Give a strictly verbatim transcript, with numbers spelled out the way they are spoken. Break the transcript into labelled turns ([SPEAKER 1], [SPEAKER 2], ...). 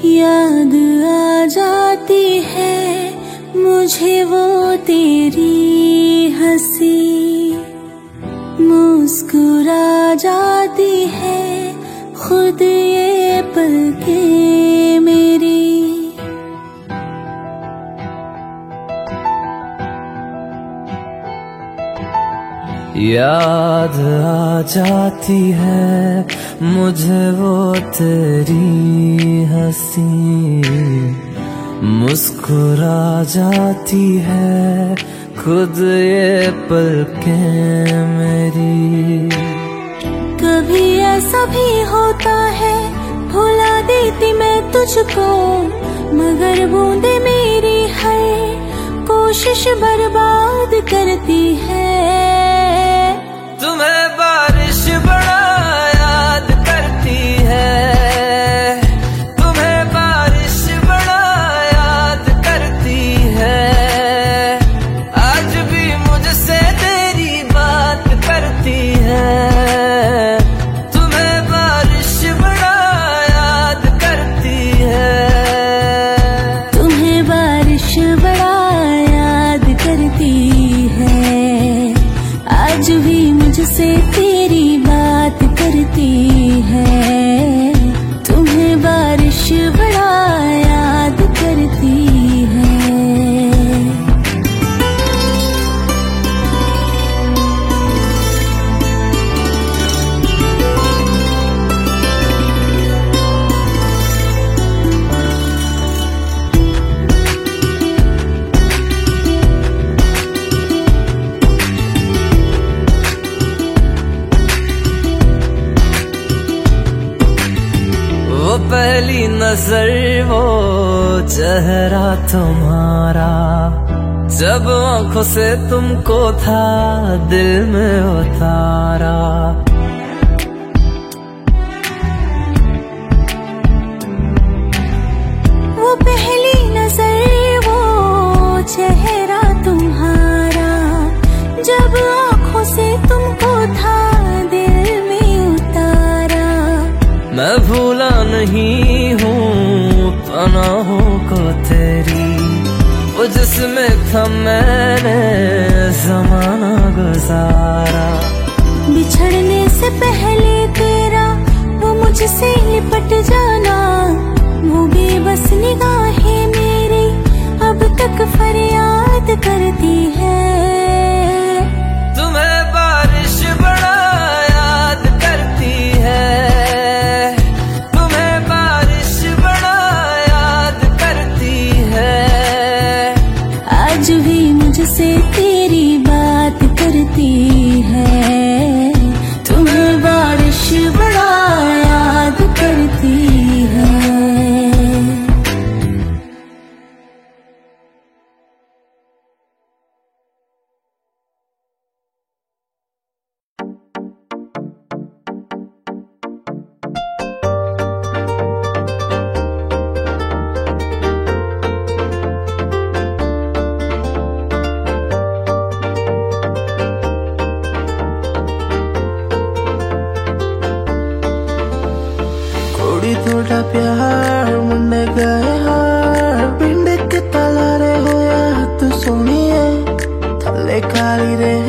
[SPEAKER 1] याद आ जाती है मुझे वो तेरी हंसी, मुस्कुरा जाती है खुद ये पलकें मेरी।
[SPEAKER 2] याद आ जाती है मुझे वो तेरी हंसी, मुस्कुरा जाती है खुद ये पलकें मेरी।
[SPEAKER 1] कभी ऐसा भी होता है भुला देती मैं तुझको, मगर बूंदे मेरी हर कोशिश बर्बाद करती है।
[SPEAKER 2] तुम्हें बारिश बड़ा याद करती है, तुम्हें बारिश बड़ा याद करती है, आज भी मुझसे तेरी बात करती है। तुम्हें बारिश बड़ा याद करती है,
[SPEAKER 1] तुम्हें बारिश बड़ा याद करती है, आज भी मुझसे तेरी बात करती है। तुम्हें बारिश बड़ा याद करती है।
[SPEAKER 2] वो पहली नजर वो चेहरा तुम्हारा, जब आंखों से तुमको था दिल में उतारा।
[SPEAKER 1] वो पहली नजर वो चेहरा तुम्हारा, जब आंखों से तुमको था दिल में उतारा।
[SPEAKER 2] मैं भूला नहीं हूँ पनाहों को तेरी, वो जिसमें था मैंने जमाना गुजारा।
[SPEAKER 1] बिछड़ने से पहले तेरा वो मुझसे लिपट जाना, वो बेबस निगाहें मेरी अब तक फरियाद करती है।
[SPEAKER 2] तुम्हें बारिश बड़ा याद करती है, तुम्हें बारिश बड़ा याद करती है,
[SPEAKER 1] आज भी मुझसे तेरी बात करती है। तुम्हें बारिश बड़ा याद करती है।
[SPEAKER 3] कुड़ी थोड़ा प्यार मुंडे गए हार, पिंड के तलारे होया तू सोनिए थले खाली रे